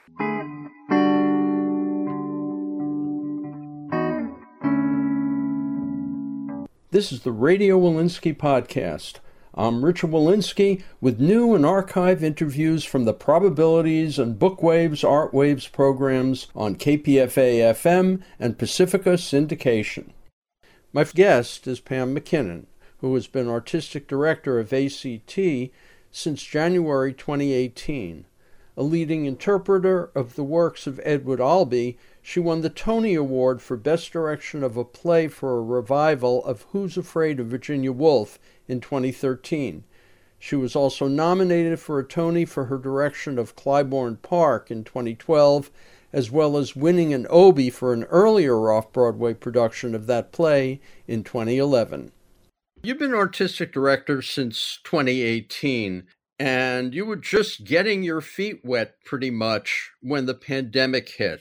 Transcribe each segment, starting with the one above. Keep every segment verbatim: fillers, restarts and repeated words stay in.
This is the Radio Walensky Podcast. I'm Richard Walensky with new and archive interviews from the Probabilities and Bookwaves Art Waves programs on K P F A F M and Pacifica Syndication. My guest is Pam McKinnon, who has been Artistic Director of A C T since January twenty eighteen. A leading interpreter of the works of Edward Albee, she won the Tony Award for Best Direction of a Play for a revival of Who's Afraid of Virginia Woolf in twenty thirteen. She was also nominated for a Tony for her direction of Clybourne Park in twenty twelve, as well as winning an Obie for an earlier off-Broadway production of that play in twenty eleven. You've been artistic director since twenty eighteen. And you were just getting your feet wet pretty much when the pandemic hit.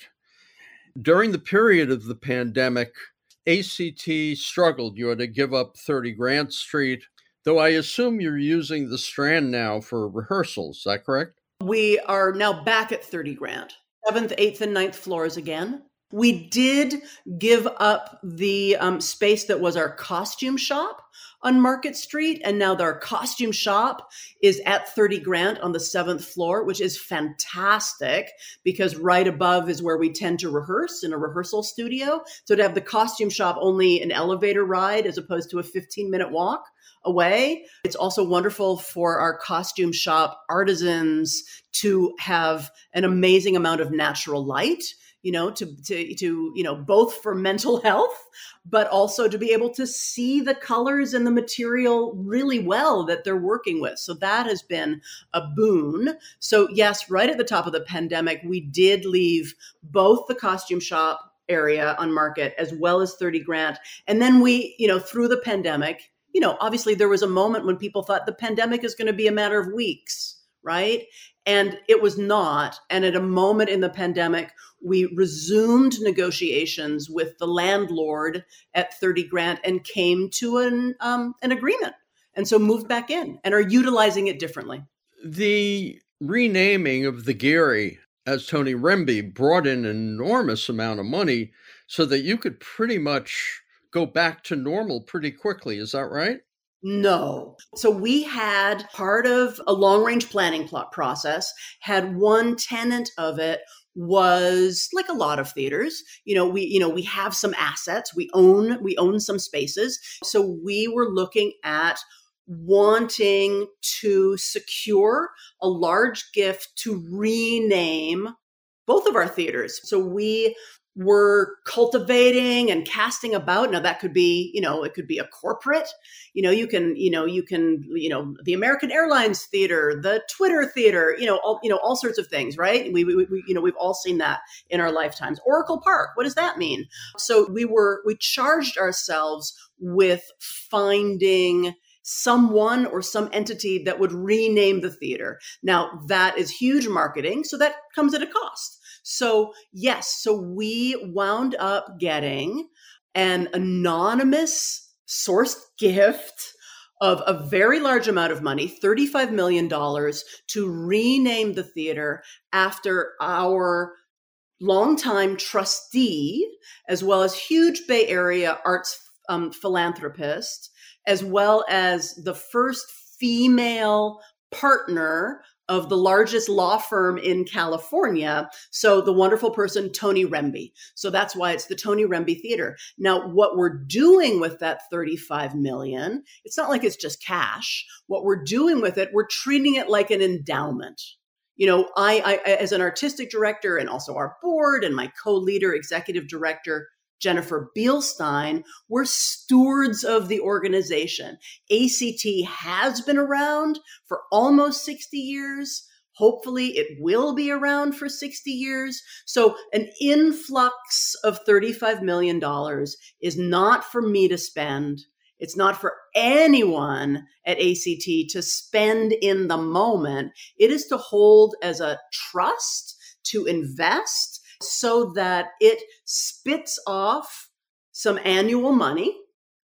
During the period of the pandemic, A C T struggled. You had to give up thirty Grant Street, though I assume you're using the Strand now for rehearsals. Is that correct? We are now back at thirty Grant, seventh, eighth, and ninth floors again. We did give up the um, space that was our costume shop on Market Street, and now our costume shop is at thirty Grant on the seventh floor, which is fantastic because right above is where we tend to rehearse in a rehearsal studio. So to have the costume shop only an elevator ride as opposed to a fifteen minute walk away. It's also wonderful for our costume shop artisans to have an amazing amount of natural light, you know, to, to, to, you know, both for mental health, but also to be able to see the colors and the material really well that they're working with. So that has been a boon. So yes, right at the top of the pandemic, we did leave both the costume shop area on Market as well as thirty Grant. And then we, you know, through the pandemic, you know, obviously there was a moment when people thought the pandemic is going to be a matter of weeks, right? And it was not. And at a moment in the pandemic, we resumed negotiations with the landlord at thirty Grant and came to an um, an agreement. And so moved back in and are utilizing it differently. The renaming of the Geary as Tony Remby brought in an enormous amount of money so that you could pretty much go back to normal pretty quickly. Is that right? No. So we had part of a long-range planning plot process, had one tenet of it was like a lot of theaters. You know, we, you know, we have some assets, we own, we own some spaces. So we were looking at wanting to secure a large gift to rename both of our theaters. So we were cultivating and casting about. Now that could be, you know, it could be a corporate, you know, you can, you know, you can, you know, the American Airlines Theater, the Twitter Theater, you know, all, you know, all sorts of things, right? We, we, we, you know, we've all seen that in our lifetimes. Oracle Park, what does that mean? So we were, we charged ourselves with finding someone or some entity that would rename the theater. Now that is huge marketing. So that comes at a cost. So yes, so we wound up getting an anonymous sourced gift of a very large amount of money, thirty-five million dollars, to rename the theater after our longtime trustee, as well as huge Bay Area arts um, philanthropist, as well as the first female partner of the largest law firm in California. So the wonderful person, Tony Remby. So that's why it's the Tony Remby Theater. Now, what we're doing with that thirty-five million, it's not like it's just cash. What we're doing with it, we're treating it like an endowment. You know, I, I as an artistic director and also our board and my co-leader, executive director, Jennifer Bielstein, we're stewards of the organization. A C T has been around for almost sixty years. Hopefully it will be around for sixty years. So an influx of thirty-five million dollars is not for me to spend. It's not for anyone at A C T to spend in the moment. It is to hold as a trust, to invest, so that it spits off some annual money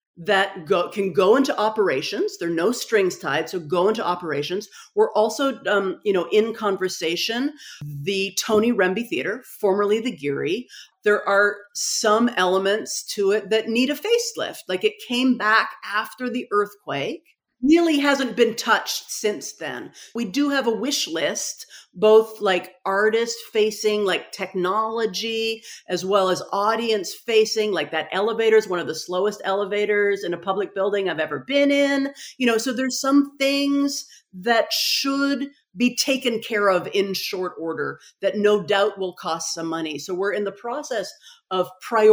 that go, can go into operations. There are no strings tied, so go into operations. We're also, um, you know, in conversation, the Tony Rembe Theater, formerly the Geary. There are some elements to it that need a facelift. Like it came back after the earthquake. Really hasn't been touched since then. We do have a wish list, both like artist facing, like technology, as well as audience facing, like that elevator is one of the slowest elevators in a public building I've ever been in. You know, so there's some things that should be taken care of in short order that no doubt will cost some money. So we're in the process of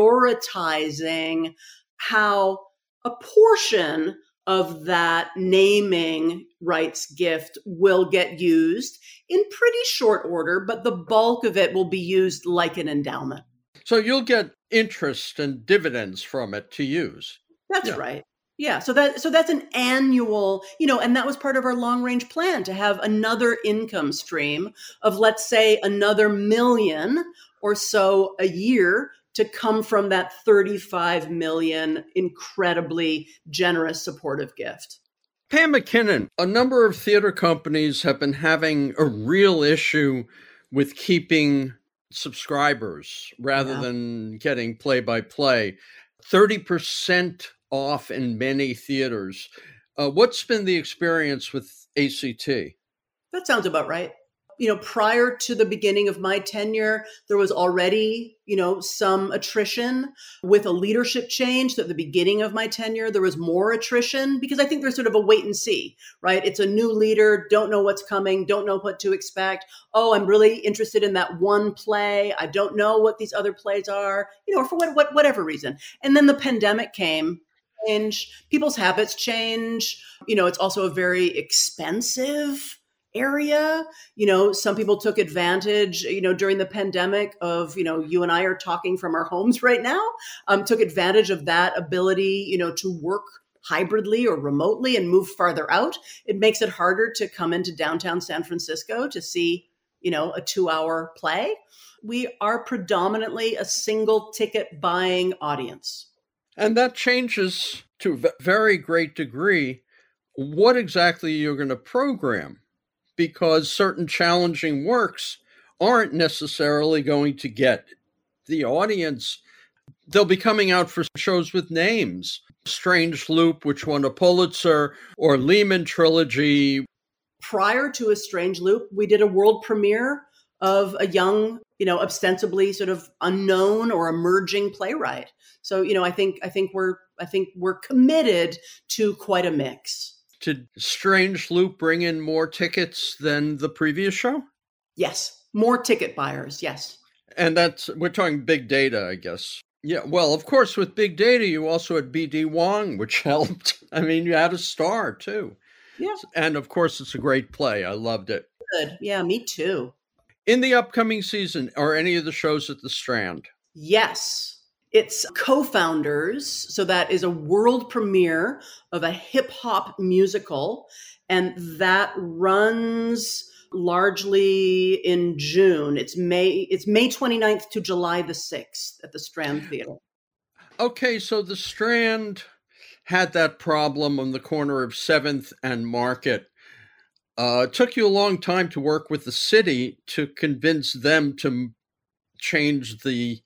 prioritizing how a portion of that naming rights gift will get used in pretty short order, but the bulk of it will be used like an endowment. So you'll get interest and dividends from it to use. That's yeah. right. Yeah. So that so that's an annual, you know, and that was part of our long range plan to have another income stream of, let's say, another million or so a year to come from that thirty-five million incredibly generous supportive gift. Pam McKinnon, a number of theater companies have been having a real issue with keeping subscribers rather Yeah. than getting play-by-play. thirty percent off in many theaters. Uh, what's been the experience with A C T? That sounds about right. You know, prior to the beginning of my tenure, there was already, you know, some attrition. With a leadership change. So at the beginning of my tenure, there was more attrition because I think there's sort of a wait and see, right? It's a new leader, don't know what's coming, don't know what to expect. Oh, I'm really interested in that one play. I don't know what these other plays are, you know, for what, what whatever reason. And then the pandemic came. Change, people's habits change. You know, it's also a very expensive area. You know, some people took advantage, you know, during the pandemic of, you know, you and I are talking from our homes right now, um, took advantage of that ability, you know, to work hybridly or remotely and move farther out. It makes it harder to come into downtown San Francisco to see, you know, a two hour play. We are predominantly a single ticket buying audience. And that changes to a very great degree what exactly you're going to program, because certain challenging works aren't necessarily going to get the audience. They'll be coming out for shows with names. Strange Loop, which won a Pulitzer, or Lehman Trilogy. Prior to A Strange Loop, we did a world premiere of a young, you know, ostensibly sort of unknown or emerging playwright. So, you know, I think I think we're I think we're committed to quite a mix. Did Strange Loop bring in more tickets than the previous show? Yes, more ticket buyers. Yes, and that's we're talking big data, I guess. Yeah, well, of course, with big data, you also had B D Wong, which helped. I mean, you had a star too. Yeah, and of course, it's a great play. I loved it. Good. Yeah, me too. In the upcoming season, are any of the shows at the Strand? Yes. It's Co-Founders. So that is a world premiere of a hip hop musical. And that runs largely in June. It's May, it's May twenty-ninth to July the sixth at the Strand Theater. Okay, so the Strand had that problem on the corner of seventh and Market. Uh, it took you a long time to work with the city to convince them to change the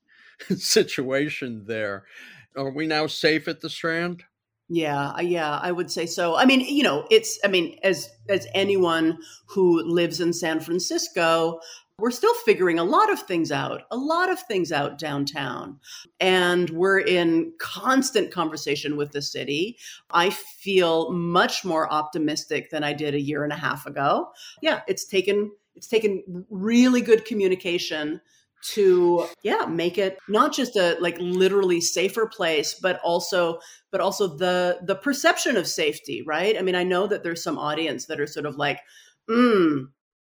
situation there. Are we now safe at the Strand? Yeah, yeah, I would say so. I mean, you know, it's, I mean, as as anyone who lives in San Francisco, we're still figuring a lot of things out, a lot of things out downtown. And we're in constant conversation with the city. I feel much more optimistic than I did a year and a half ago. Yeah, it's taken it's taken really good communication to, yeah, make it not just a like literally safer place, but also but also the the perception of safety, right? I mean, I know that there's some audience that are sort of like, mm,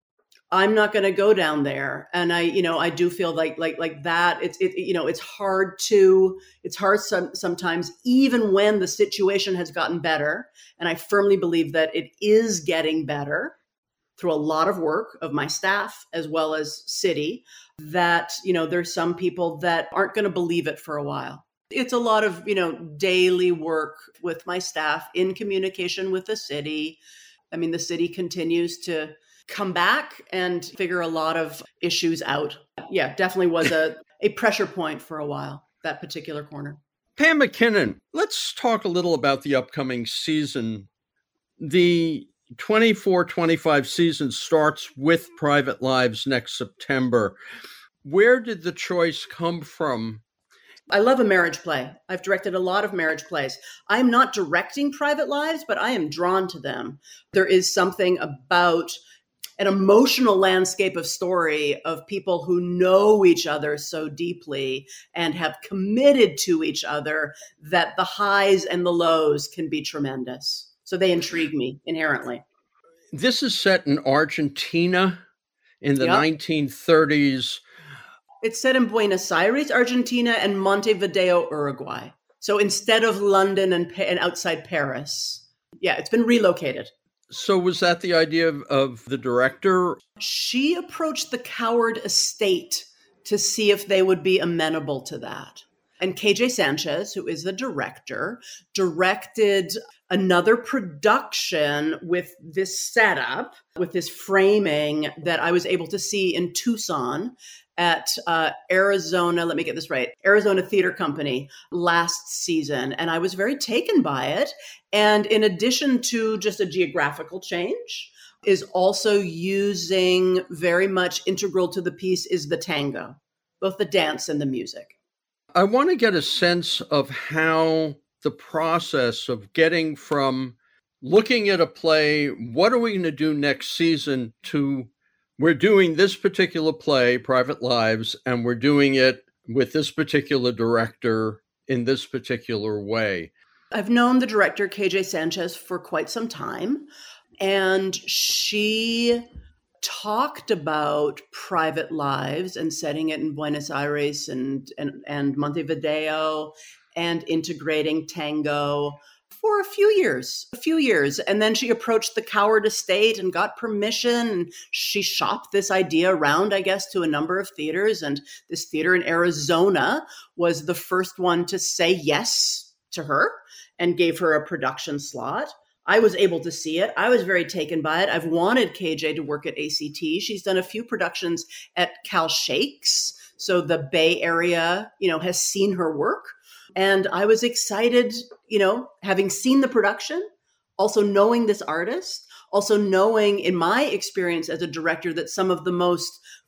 I'm not going to go down there. And I, you know, I do feel like, like, like that it's, it, you know, it's hard to, it's hard some, sometimes even when the situation has gotten better. And I firmly believe that it is getting better through a lot of work of my staff as well as city, that, you know, there's some people that aren't going to believe it for a while. It's a lot of, you know, daily work with my staff in communication with the city. I mean, the city continues to come back and figure a lot of issues out. Yeah, definitely was a, a pressure point for a while, that particular corner. Pam McKinnon, let's talk a little about the upcoming season. The twenty-four twenty-five season starts with Private Lives next September. Where did the choice come from? I love a marriage play. I've directed a lot of marriage plays. I'm not directing Private Lives, but I am drawn to them. There is something about an emotional landscape of story of people who know each other so deeply and have committed to each other that the highs and the lows can be tremendous. So they intrigue me inherently. This is set in Argentina in the Yep. nineteen thirties. It's set in Buenos Aires, Argentina, and Montevideo, Uruguay. So instead of London and, and outside Paris. Yeah, it's been relocated. So was that the idea of, of the director? She approached the Coward estate to see if they would be amenable to that. And K J Sanchez, who is the director, directed another production with this setup, with this framing that I was able to see in Tucson at uh, Arizona, let me get this right, Arizona Theater Company last season. And I was very taken by it. And in addition to just a geographical change, is also using very much integral to the piece is the tango, both the dance and the music. I want to get a sense of how the process of getting from looking at a play, what are we going to do next season, to we're doing this particular play, Private Lives, and we're doing it with this particular director in this particular way. I've known the director, K J Sanchez, for quite some time, and she talked about Private Lives and setting it in Buenos Aires and, and, and Montevideo and integrating tango for a few years, a few years. And then she approached the Coward estate and got permission. And she shopped this idea around, I guess, to a number of theaters. And this theater in Arizona was the first one to say yes to her and gave her a production slot. I was able to see it. I was very taken by it. I've wanted K J to work at A C T. She's done a few productions at Cal Shakes. So the Bay Area, you know, has seen her work. And I was excited, you know, having seen the production, also knowing this artist, also knowing in my experience as a director that some of the most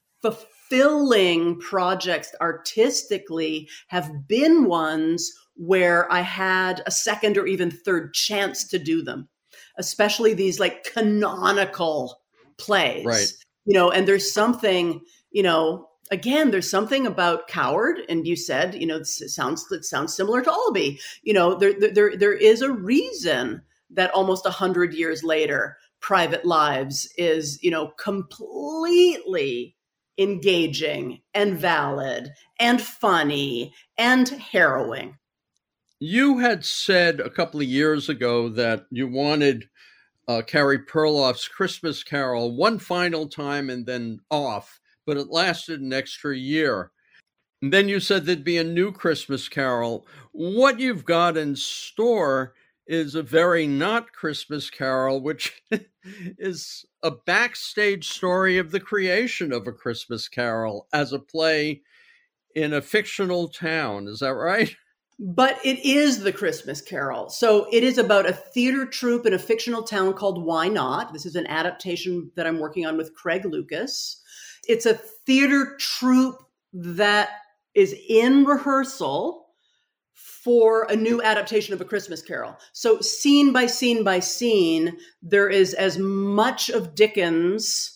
fulfilling projects artistically have been ones where I had a second or even third chance to do them, especially these like canonical plays, Right. you know, and there's something, you know, again, there's something about Coward, and you said, you know, it sounds it sounds similar to Albee. You know, there there there is a reason that almost a hundred years later, Private Lives is, you know, completely engaging and valid and funny and harrowing. You had said a couple of years ago that you wanted uh, Carrie Perloff's Christmas Carol one final time and then off, but it lasted an extra year. And then you said there'd be a new Christmas Carol. What you've got in store is a very not Christmas Carol, which is a backstage story of the creation of A Christmas Carol as a play in a fictional town. Is that right? But it is the Christmas Carol. So it is about a theater troupe in a fictional town called Why Not? This is an adaptation that I'm working on with Craig Lucas. It's a theater troupe that is in rehearsal for a new adaptation of A Christmas Carol. So scene by scene by scene, there is as much of Dickens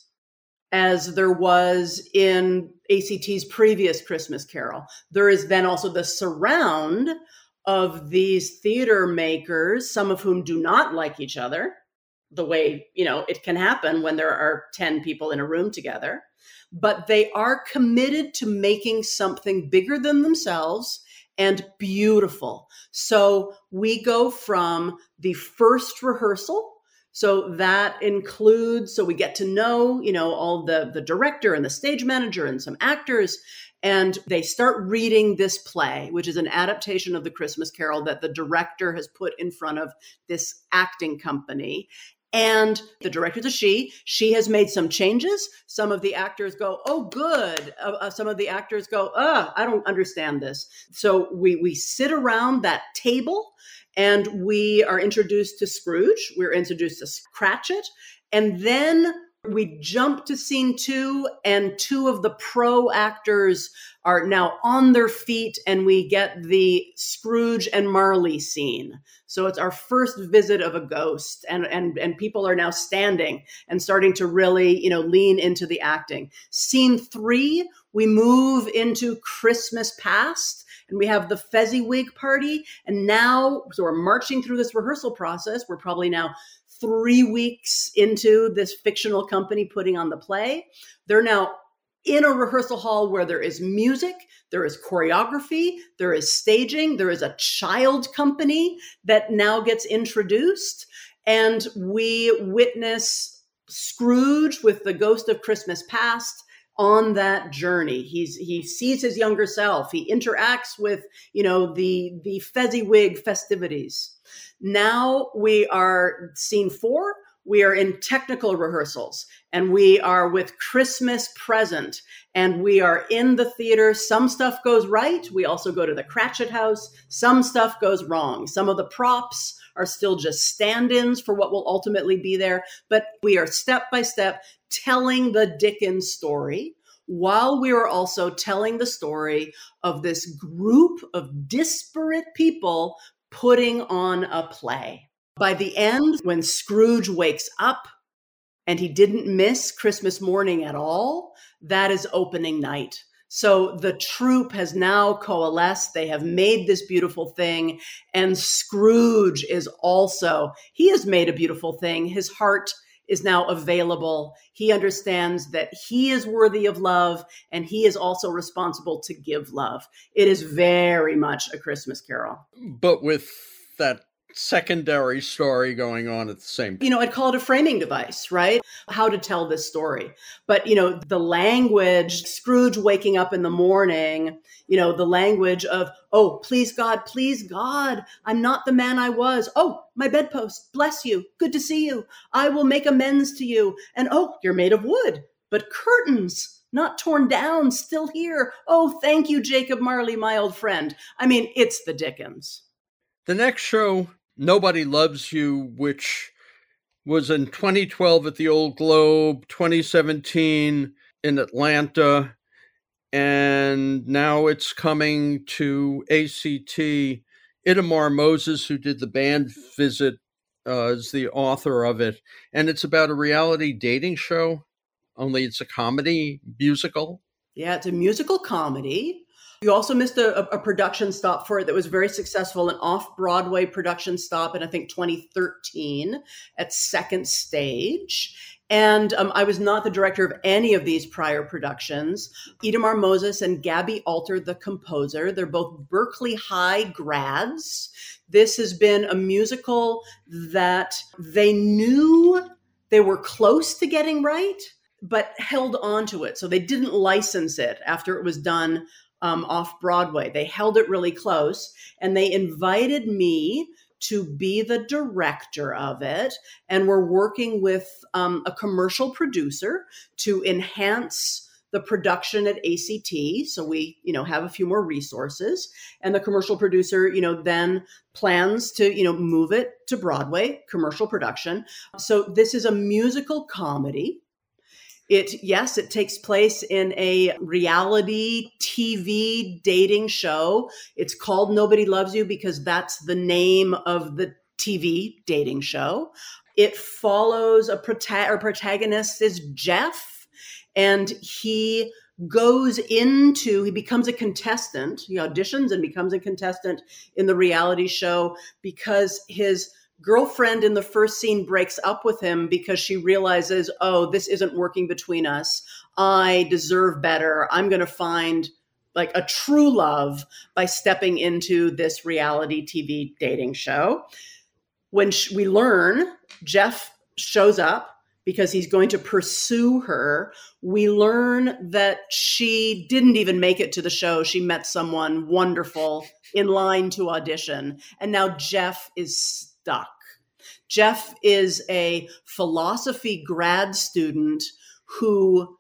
as there was in A C T's previous Christmas Carol. There is then also the surround of these theater makers, some of whom do not like each other, the way, you know, it can happen when there are ten people in a room together. But they are committed to making something bigger than themselves and beautiful. So we go from the first rehearsal So that includes, so we get to know, you know, all the, the director and the stage manager and some actors, and they start reading this play, which is an adaptation of the Christmas Carol that the director has put in front of this acting company. And the director's a she. She has made some changes. Some of the actors go, oh, good. Uh, uh, some of the actors go, oh, I don't understand this. So we we sit around that table and we are introduced to Scrooge. We're introduced to Cratchit. And then we jump to scene two, and two of the pro actors are now on their feet, and we get the Scrooge and Marley scene. So it's our first visit of a ghost, and, and, and people are now standing and starting to really, you know, lean into the acting. Scene three, we move into Christmas Past, and we have the Fezziwig party. And now, so we're marching through this rehearsal process. We're probably now three weeks into this fictional company putting on the play. They're now in a rehearsal hall where there is music, there is choreography, there is staging, there is a child company that now gets introduced. And we witness Scrooge with the ghost of Christmas Past on that journey. He's he sees his younger self. He interacts with, you know, the the Fezziwig festivities. Now we are scene four. We are in technical rehearsals, and we are with Christmas Present, and we are in the theater. Some stuff goes right. We also go to the Cratchit house. Some stuff goes wrong. Some of the props are still just stand-ins for what will ultimately be there. But we are step by step telling the Dickens story, while we are also telling the story of this group of disparate people putting on a play. By the end, when Scrooge wakes up and he didn't miss Christmas morning at all, that is opening night. So the troupe has now coalesced. They have made this beautiful thing. And Scrooge is also, he has made a beautiful thing. His heart is now available. He understands that he is worthy of love, and he is also responsible to give love. It is very much a Christmas Carol. But with that secondary story going on at the same time. You know, I'd call it a framing device, right? How to tell this story. But, you know, the language, Scrooge waking up in the morning, you know, the language of, oh, please God, please God, I'm not the man I was. Oh, my bedpost, bless you. Good to see you. I will make amends to you. And oh, you're made of wood, but curtains, not torn down, still here. Oh, thank you, Jacob Marley, my old friend. I mean, it's the Dickens. The next show, Nobody Loves You, which was in twenty twelve at the Old Globe, twenty seventeen in Atlanta, and now it's coming to A C T. Itamar Moses, who did the band visit, uh, is the author of it, and it's about a reality dating show, only it's a comedy musical. Yeah, it's a musical comedy. You also missed a, a production stop for it that was very successful, an off-Broadway production stop in, I think, twenty thirteen at Second Stage. And um, I was not the director of any of these prior productions. Itamar Moses and Gabby Alter, the composer, they're both Berkeley High grads. This has been a musical that they knew they were close to getting right, but held on to it. So they didn't license it after it was done Um, off Broadway. They held it really close, and they invited me to be the director of it. And we're working with um, a commercial producer to enhance the production at A C T. So we, you know, have a few more resources, and the commercial producer, you know, then plans to, you know, move it to Broadway, commercial production. So this is a musical comedy. It, yes, it takes place in a reality T V dating show. It's called Nobody Loves You because that's the name of the T V dating show. It follows a prota- our protagonist is Jeff, and he goes into, he becomes a contestant. He auditions and becomes a contestant in the reality show because his girlfriend in the first scene breaks up with him because she realizes, oh, this isn't working between us. I deserve better. I'm going to find like a true love by stepping into this reality T V dating show. When sh- we learn, Jeff shows up because he's going to pursue her. We learn that she didn't even make it to the show. She met someone wonderful in line to audition. And now Jeff is stuck. Jeff is a philosophy grad student who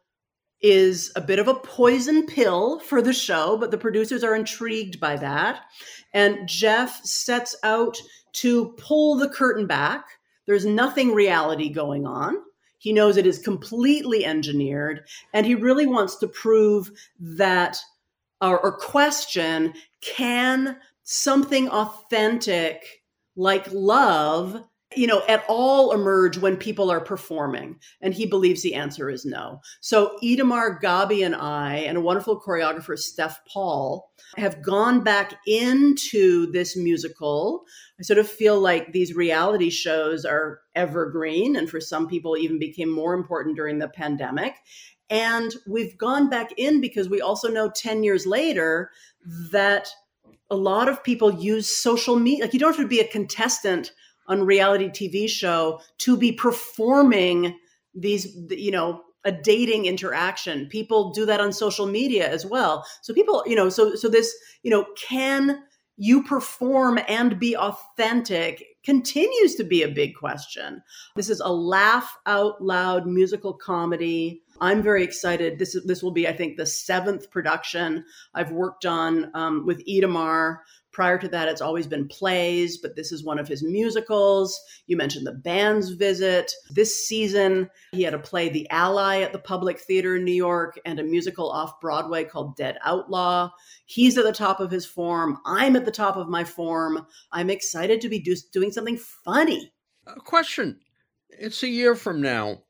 is a bit of a poison pill for the show, but the producers are intrigued by that. And Jeff sets out to pull the curtain back. There's nothing reality going on. He knows it is completely engineered, and he really wants to prove that, or, or question, can something authentic like love, you know, at all emerge when people are performing? And he believes the answer is no. So Itamar Gabi and I, and a wonderful choreographer, Steph Paul, have gone back into this musical. I sort of feel like these reality shows are evergreen, and for some people even became more important during the pandemic. And we've gone back in because we also know ten years later that a lot of people use social media. Like, you don't have to be a contestant on a reality T V show to be performing these, you know, a dating interaction. People do that on social media as well. So people, you know, so so this, you know, can you perform and be authentic continues to be a big question. This is a laugh out loud musical comedy. I'm very excited. This is, this will be, I think, the seventh production I've worked on um, with Itamar. Prior to that, it's always been plays, but this is one of his musicals. You mentioned The Band's Visit. This season, he had a play, The Ally, at the Public Theater in New York, and a musical off Broadway called Dead Outlaw. He's at the top of his form. I'm at the top of my form. I'm excited to be do- doing something funny. A question. It's a year from now.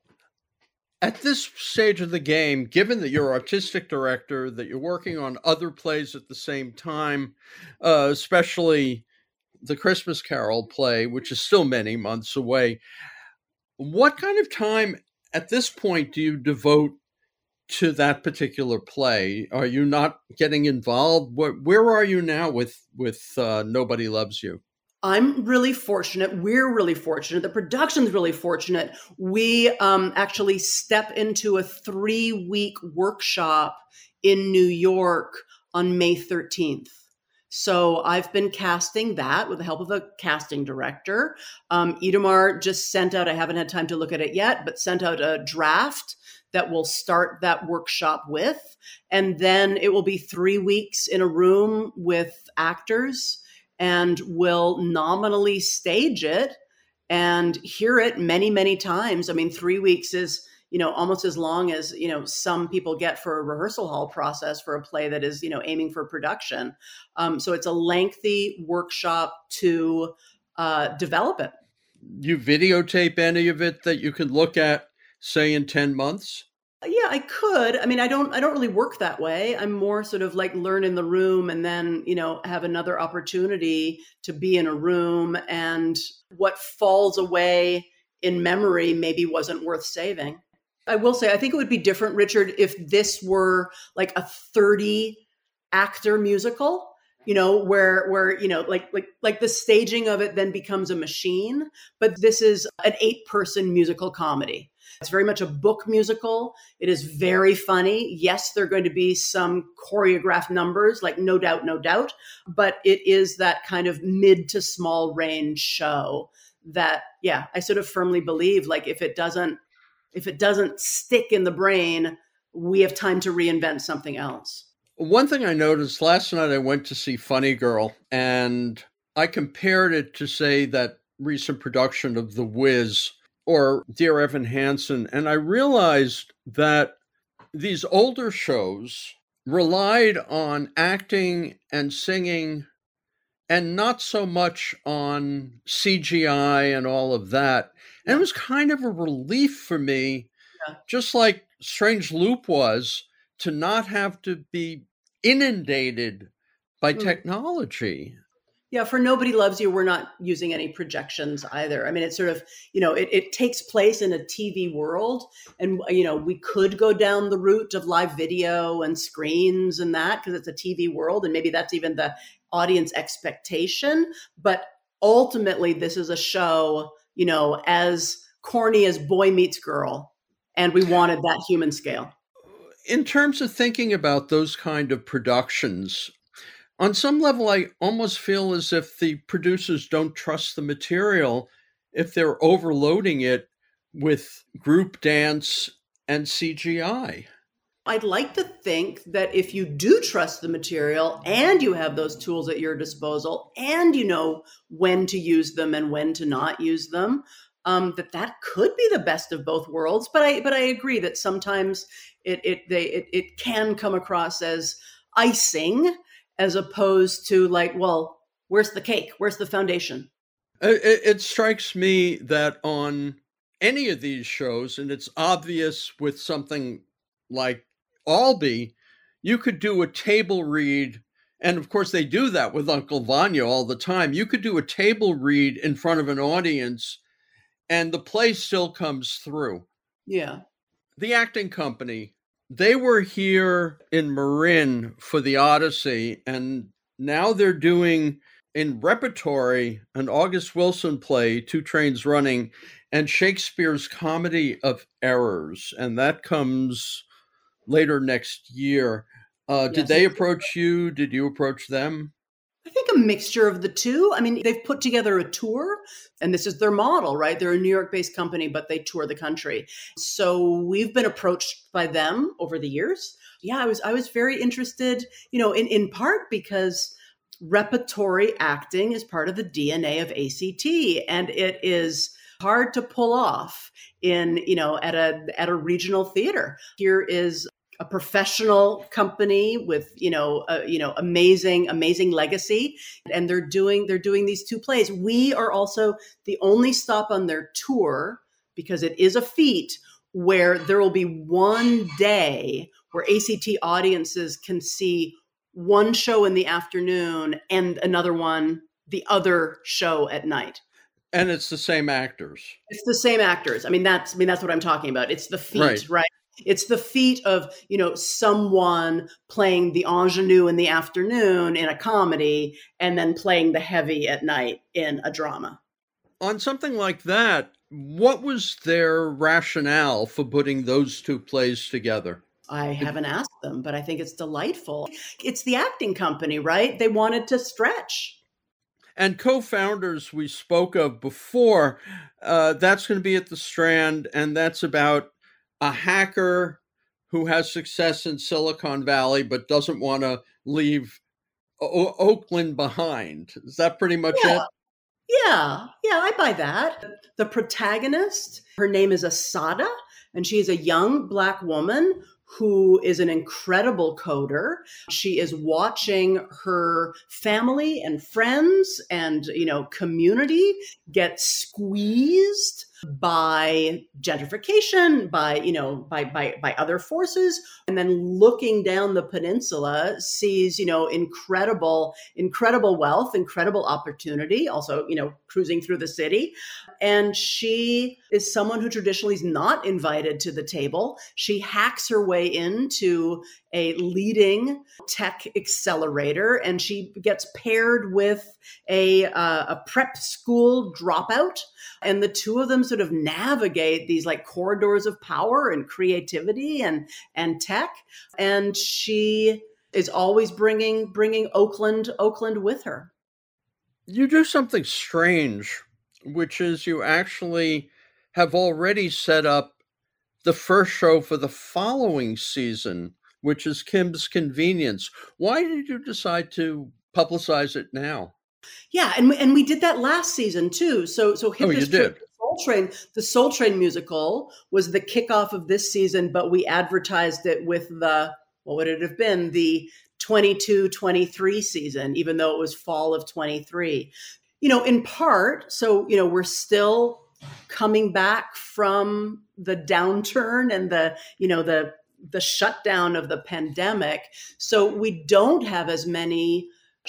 At this stage of the game, given that you're artistic director, that you're working on other plays at the same time, uh, especially the Christmas Carol play, which is still many months away, what kind of time at this point do you devote to that particular play? Are you not getting involved? Where, where are you now with, with uh, Nobody Loves You? I'm really fortunate. We're really fortunate. The production's really fortunate. We um, actually step into a three-week workshop in New York on May thirteenth. So I've been casting that with the help of a casting director. Um, Itamar just sent out, I haven't had time to look at it yet, but sent out a draft that we'll start that workshop with. And then it will be three weeks in a room with actors, and we'll nominally stage it and hear it many, many times. I mean, three weeks is, you know, almost as long as, you know, some people get for a rehearsal hall process for a play that is, you know, aiming for production. Um, so it's a lengthy workshop to uh, develop it. You videotape any of it that you can look at, say, in ten months? Yeah, I could. I mean, I don't I don't really work that way. I'm more sort of like learn in the room and then, you know, have another opportunity to be in a room, and what falls away in memory maybe wasn't worth saving. I will say, I think it would be different, Richard, if this were like a thirty actor musical, you know, where where, you know, like like like the staging of it then becomes a machine, but this is an eight person musical comedy. It's very much a book musical. It is very funny. Yes, there are going to be some choreographed numbers, like no doubt, no doubt. But it is that kind of mid to small range show that, yeah, I sort of firmly believe, like, if it doesn't, if it doesn't stick in the brain, we have time to reinvent something else. One thing I noticed last night, I went to see Funny Girl, and I compared it to, say, that recent production of The Wiz or Dear Evan Hansen, and I realized that these older shows relied on acting and singing and not so much on C G I and all of that. And it was kind of a relief for me, yeah. just like Strange Loop was, to not have to be inundated by mm. technology. Yeah, for Nobody Loves You, we're not using any projections either. I mean, it's sort of, you know, it, it takes place in a T V world. And, you know, we could go down the route of live video and screens and that, because it's a T V world. And maybe that's even the audience expectation. But ultimately, this is a show, you know, as corny as Boy Meets Girl. And we wanted that human scale. In terms of thinking about those kind of productions, on some level, I almost feel as if the producers don't trust the material if they're overloading it with group dance and C G I. I'd like to think that if you do trust the material and you have those tools at your disposal and you know when to use them and when to not use them, um, that that could be the best of both worlds. But I but I agree that sometimes it it they it, it can come across as icing as opposed to like, well, where's the cake? Where's the foundation? It, it strikes me that on any of these shows, and it's obvious with something like Albee, you could do a table read, and of course they do that with Uncle Vanya all the time. You could do a table read in front of an audience, and the play still comes through. Yeah. The acting company, they were here in Marin for the Odyssey, and now they're doing in repertory an August Wilson play, Two Trains Running, and Shakespeare's Comedy of Errors, and that comes later next year. Uh, Yes. Did they approach you? Did you approach them? I think a mixture of the two. I mean, they've put together a tour, and this is their model, right? They're a New York-based company, but they tour the country. So we've been approached by them over the years. Yeah, I was I was very interested, you know, in, in part because repertory acting is part of the D N A of A C T, and it is hard to pull off in, you know, at a at a regional theater. Here is a professional company with, you know, a, you know, amazing, amazing legacy. And they're doing, they're doing these two plays. We are also the only stop on their tour, because it is a feat, where there will be one day where A C T audiences can see one show in the afternoon and another one, the other show at night. And it's the same actors. It's the same actors. I mean, that's, I mean, that's what I'm talking about. It's the feat, Right. right? It's the feat of, you know, someone playing the ingenue in the afternoon in a comedy and then playing the heavy at night in a drama. On something like that, what was their rationale for putting those two plays together? I haven't asked them, but I think it's delightful. It's the acting company, right? They wanted to stretch. And co-founders we spoke of before, uh, that's going to be at the Strand, and that's about a hacker who has success in Silicon Valley but doesn't want to leave o- Oakland behind. Is that pretty much Yeah. it? Yeah, yeah, I buy that. The protagonist, her name is Asada, and she is a young Black woman who is an incredible coder. She is watching her family and friends and, you know, community get squeezed by gentrification, by, you know, by, by, by other forces. And then looking down the peninsula sees, you know, incredible, incredible wealth, incredible opportunity, also, you know, cruising through the city. And she is someone who traditionally is not invited to the table. She hacks her way into a leading tech accelerator, and she gets paired with a, uh, a prep school dropout. And the two of them sort of navigate these like corridors of power and creativity and, and tech. And she is always bringing, bringing Oakland, Oakland with her. You do something strange, which is you actually have already set up the first show for the following season, which is Kim's Convenience. Why did you decide to publicize it now? Yeah, and we, and we did that last season too. So so Hip Oh, you is did? True. Soul Train, the Soul Train musical was the kickoff of this season, but we advertised it with the, what would it have been? The twenty-two twenty-three season, even though it was fall of twenty-three. You know, in part, so, you know, we're still coming back from the downturn and the, you know, the the shutdown of the pandemic. So we don't have as many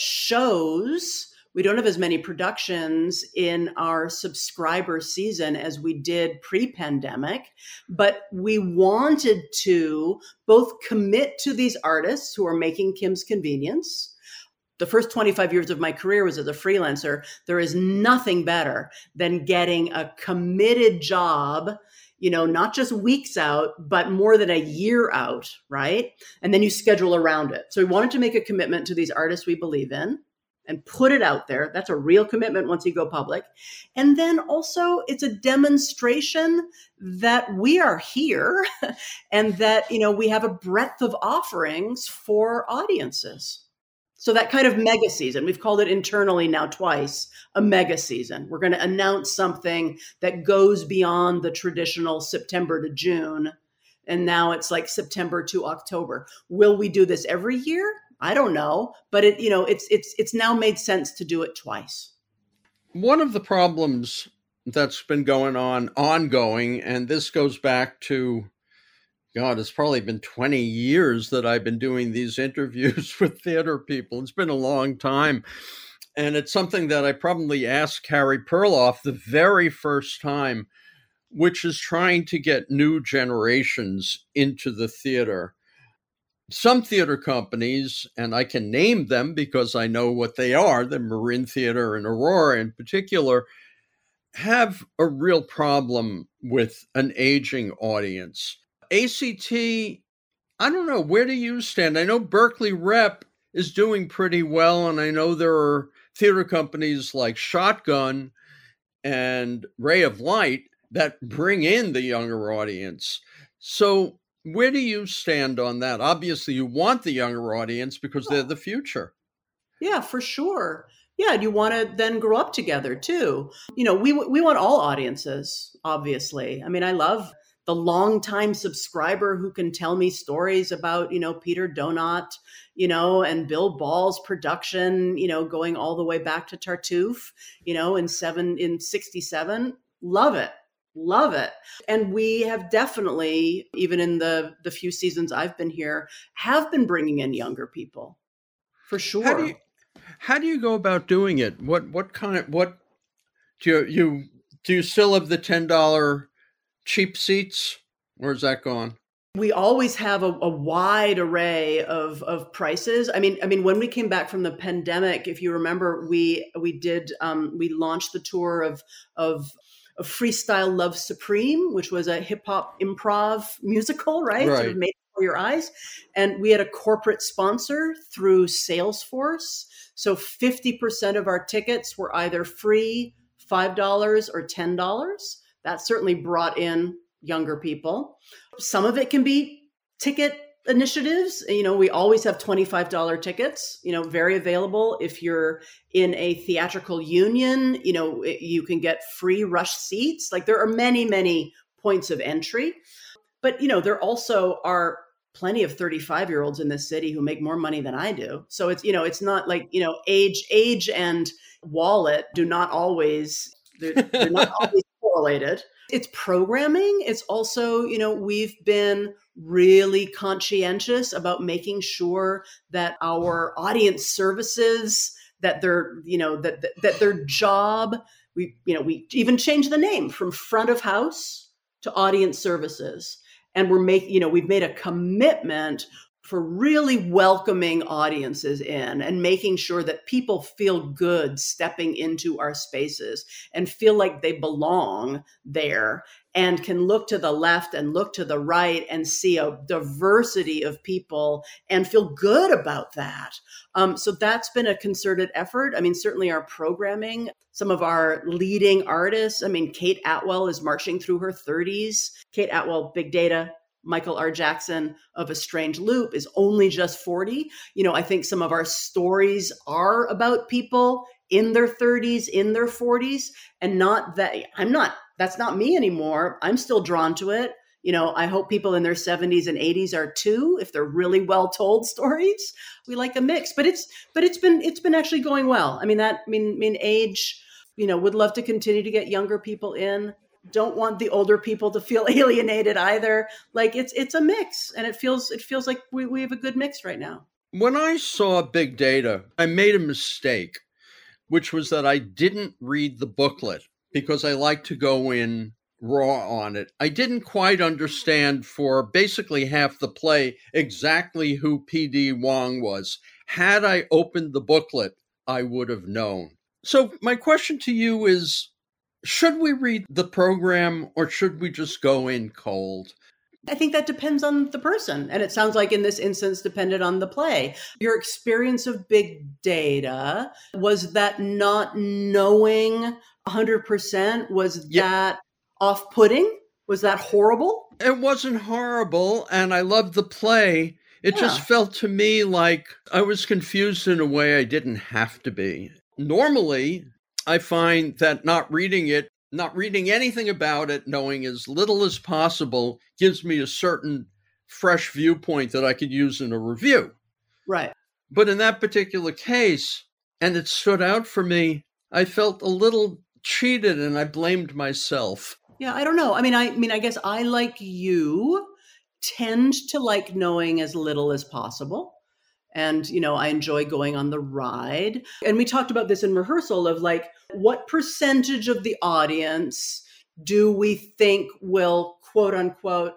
shows. We don't have as many productions in our subscriber season as we did pre-pandemic, but we wanted to both commit to these artists who are making Kim's Convenience, the first twenty-five years of my career was as a freelancer. There is nothing better than getting a committed job, you know, not just weeks out, but more than a year out, right? And then you schedule around it. So we wanted to make a commitment to these artists we believe in and put it out there. That's a real commitment once you go public. And then also it's a demonstration that we are here and that, you know, we have a breadth of offerings for audiences. So that kind of mega season, we've called it internally now twice, a mega season. We're going to announce something that goes beyond the traditional September to June. And now it's like September to October. Will we do this every year? I don't know, but it, you know, it's it's it's now made sense to do it twice. One of the problems that's been going on, ongoing, and this goes back to, God, it's probably been twenty years that I've been doing these interviews with theater people. It's been a long time. And it's something that I probably asked Carrie Perloff the very first time, which is trying to get new generations into the theater. Some theater companies, and I can name them because I know what they are, the Marin Theater and Aurora in particular, have a real problem with an aging audience. A C T, I don't know, where do you stand? I know Berkeley Rep is doing pretty well, and I know there are theater companies like Shotgun and Ray of Light that bring in the younger audience. So where do you stand on that? Obviously, you want the younger audience because they're the future. Yeah, for sure. Yeah, and you want to then grow up together too. You know, we we want all audiences, obviously. I mean, I love the longtime subscriber who can tell me stories about, you know, Peter Donat, you know, and Bill Ball's production, you know, going all the way back to Tartuffe, you know, in seven in sixty-seven. Love it. Love it. And we have definitely, even in the, the few seasons I've been here, have been bringing in younger people, for sure. How do you, how do you go about doing it? What what kind of, what, do you, you do you still have the ten dollars cheap seats, or is that gone? We always have a, a wide array of, of prices. I mean, I mean, when we came back from the pandemic, if you remember, we we did um, we launched the tour of of of Freestyle Love Supreme, which was a hip hop improv musical, right? Right. Sort of made for your eyes. And we had a corporate sponsor through Salesforce. So fifty percent of our tickets were either free, five dollars or ten dollars. That certainly brought in younger people. Some of it can be ticket initiatives. You know, we always have twenty-five dollars tickets, you know, very available. If you're in a theatrical union, you know, you can get free rush seats. Like there are many, many points of entry. But, you know, there also are plenty of thirty-five year olds in this city who make more money than I do. So it's, you know, it's not like, you know, age, age and wallet do not always, they're, they're not always correlated. It's programming. It's also, you know, we've been really conscientious about making sure that our audience services, that their, you know, that, that, that their job, we, you know, we even changed the name from front of house to audience services. And we're making, you know, we've made a commitment for really welcoming audiences in and making sure that people feel good stepping into our spaces and feel like they belong there and can look to the left and look to the right and see a diversity of people and feel good about that. Um, so that's been a concerted effort. I mean, certainly our programming, some of our leading artists, I mean, Kate Atwell is marching through her thirties. Kate Atwell, Big Data. Michael R. Jackson of A Strange Loop is only just forty. You know, I think some of our stories are about people in their thirties, in their forties, and not that I'm not, that's not me anymore. I'm still drawn to it. You know, I hope people in their seventies and eighties are too, if they're really well told stories. We like a mix, but it's, but it's been, it's been actually going well. I mean, that, I mean, I mean, age, you know, would love to continue to get younger people in. Don't want the older people to feel alienated either. Like it's it's a mix, and it feels it feels like we, we have a good mix right now. When I saw Big Data, I made a mistake, which was that I didn't read the booklet because I like to go in raw on it. I didn't quite understand for basically half the play exactly who P D Wong was. Had I opened the booklet, I would have known. So my question to you is, should we read the program or should we just go in cold? I think that depends on the person. And it sounds like in this instance, depended on the play. Your experience of big data, was that not knowing one hundred percent? Was yeah. that off-putting? Was that horrible? It wasn't horrible. And I loved the play. It yeah. just felt to me like I was confused in a way I didn't have to be. Normally, I find that not reading it, not reading anything about it, knowing as little as possible, gives me a certain fresh viewpoint that I could use in a review. Right. But in that particular case, and it stood out for me, I felt a little cheated and I blamed myself. Yeah, I don't know. I mean, I, I mean, I guess I, like you, tend to like knowing as little as possible. And, you know, I enjoy going on the ride. And we talked about this in rehearsal of like, what percentage of the audience do we think will, quote unquote,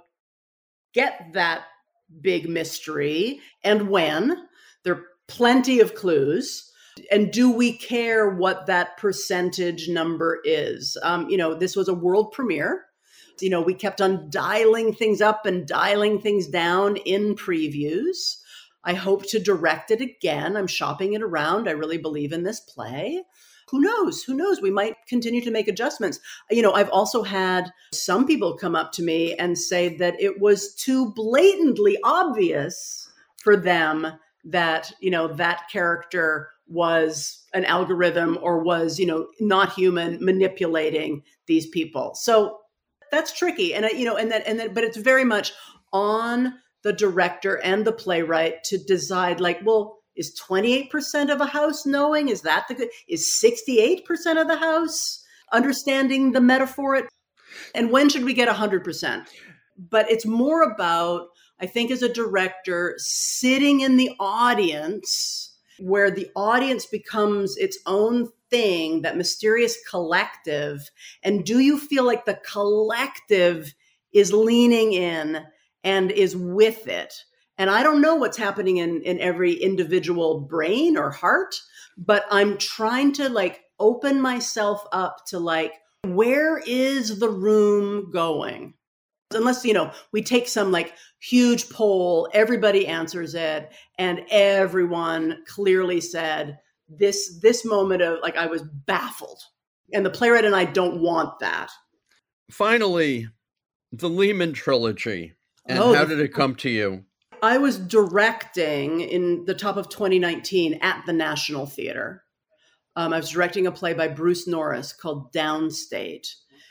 get that big mystery, and when? There are plenty of clues. And do we care what that percentage number is? Um, you know, this was a world premiere. You know, we kept on dialing things up and dialing things down in previews. I hope to direct it again. I'm shopping it around. I really believe in this play. Who knows? Who knows? We might continue to make adjustments. You know, I've also had some people come up to me and say that it was too blatantly obvious for them that, you know, that character was an algorithm or was, you know, not human, manipulating these people. So that's tricky. And, you know, and that, and that, but it's very much on the director and the playwright to decide, like, well, is twenty-eight percent of a house knowing? Is that the good? Is sixty-eight percent of the house understanding the metaphor? And when should we get one hundred percent? But it's more about, I think, as a director, sitting in the audience where the audience becomes its own thing, that mysterious collective. And do you feel like the collective is leaning in and is with it? And I don't know what's happening in, in every individual brain or heart, but I'm trying to like open myself up to like, where is the room going? Unless, you know, we take some like huge poll, everybody answers it, and everyone clearly said this, this moment of like, I was baffled. And the playwright and I don't want that. Finally, the Lehman trilogy. And oh, how did it come to you? I was directing in the top of twenty nineteen at the National Theater. Um, I was directing a play by Bruce Norris called Downstate.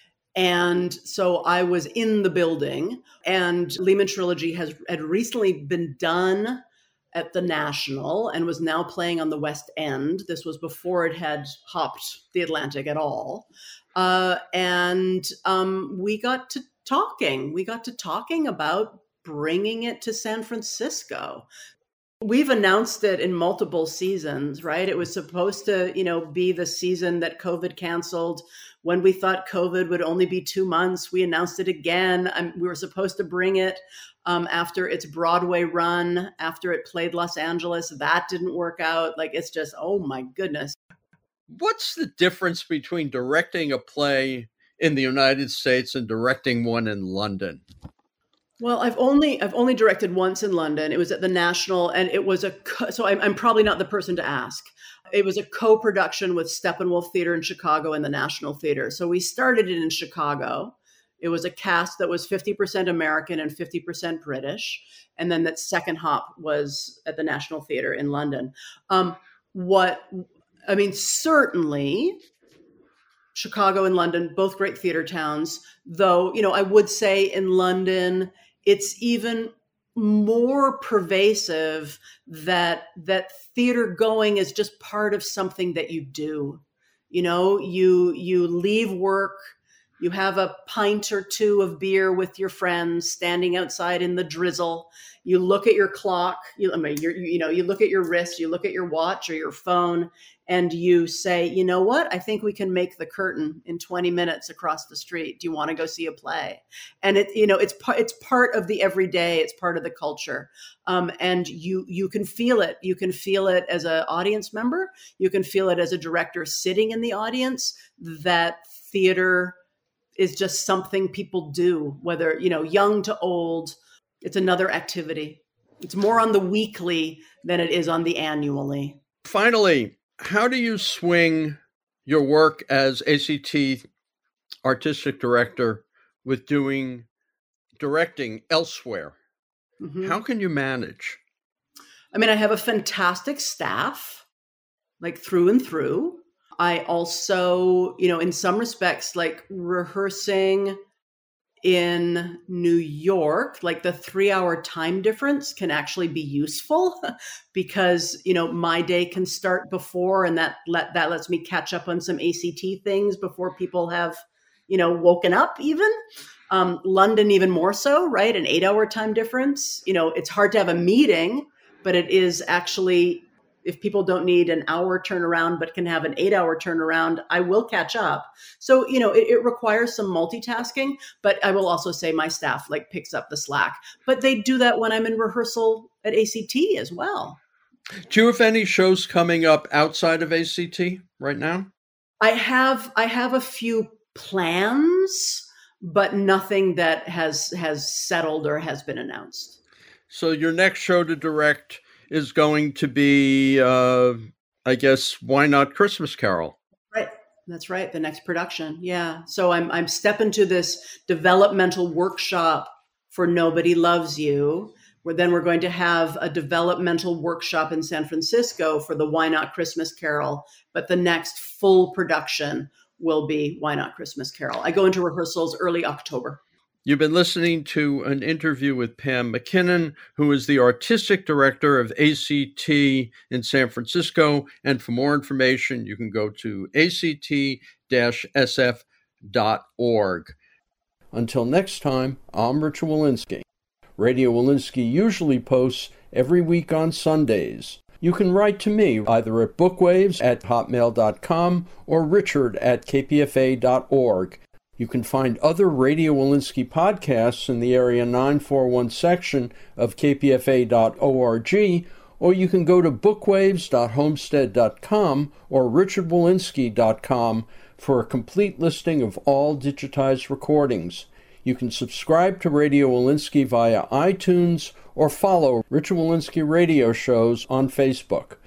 And so I was in the building, and Lehman Trilogy has had recently been done at the National and was now playing on the West End. This was before it had hopped the Atlantic at all. Uh, and um, we got to talking. We got to talking about bringing it to San Francisco. We've announced it in multiple seasons, right? It was supposed to, you know, be the season that COVID canceled. When we thought COVID would only be two months, we announced it again. Um, we were supposed to bring it um, after its Broadway run, after it played Los Angeles. That didn't work out. Like, it's just, oh my goodness. What's the difference between directing a play in the United States and directing one in London? Well, I've only I've only directed once in London. It was at the National, and it was a co- so I'm, I'm probably not the person to ask. It was a co-production with Steppenwolf Theater in Chicago and the National Theater. So we started it in Chicago. It was a cast that was fifty percent American and fifty percent British, and then that second hop was at the National Theater in London. Um, what I mean, certainly, Chicago and London, both great theater towns. Though, you know, I would say in London, it's even more pervasive that that theater going is just part of something that you do. You know, you you leave work, You have a pint or two of beer with your friends, standing outside in the drizzle. You look at your clock. You, I mean, you're, you know, you look at your wrist. You look at your watch or your phone, and you say, you know what? I think we can make the curtain in twenty minutes across the street. Do you want to go see a play? And it, you know, it's part. It's part of the everyday. It's part of the culture, um, and you you can feel it. You can feel it as an audience member. You can feel it as a director sitting in the audience. That theater is just something people do, whether, you know, young to old. It's another activity. It's more on the weekly than it is on the annually. Finally, how do you swing your work as A C T artistic director with doing directing elsewhere? Mm-hmm. How can you manage? I mean, I have a fantastic staff, like through and through. I also, you know, in some respects, like rehearsing in New York, like the three hour time difference can actually be useful because, you know, my day can start before, and that let, that lets me catch up on some A C T things before people have, you know, woken up even. Um, London, even more so, right? An eight hour time difference. You know, it's hard to have a meeting, but it is actually, if people don't need an hour turnaround, but can have an eight hour turnaround, I will catch up. So, you know, it, it requires some multitasking, but I will also say my staff like picks up the slack, but they do that when I'm in rehearsal at A C T as well. Do you have any shows coming up outside of A C T right now? I have, I have a few plans, but nothing that has, has settled or has been announced. So your next show to direct is going to be, uh, I guess, Why Not Christmas Carol? Right. That's right. The next production. Yeah. So I'm I'm stepping to this developmental workshop for Nobody Loves You, where then we're going to have a developmental workshop in San Francisco for the Why Not Christmas Carol. But the next full production will be Why Not Christmas Carol. I go into rehearsals early October. You've been listening to an interview with Pam McKinnon, who is the artistic director of A C T in San Francisco. And for more information, you can go to A C T S F dot org. Until next time, I'm Richard Wolinsky. Radio Wolinsky usually posts every week on Sundays. You can write to me either at bookwaves at hotmail dot com or richard at k p f a dot org. You can find other Radio Wolinsky podcasts in the Area nine forty-one section of k p f a dot org, or you can go to bookwaves dot homestead dot com or richard wolinsky dot com for a complete listing of all digitized recordings. You can subscribe to Radio Wolinsky via iTunes or follow Richard Wolinsky radio shows on Facebook.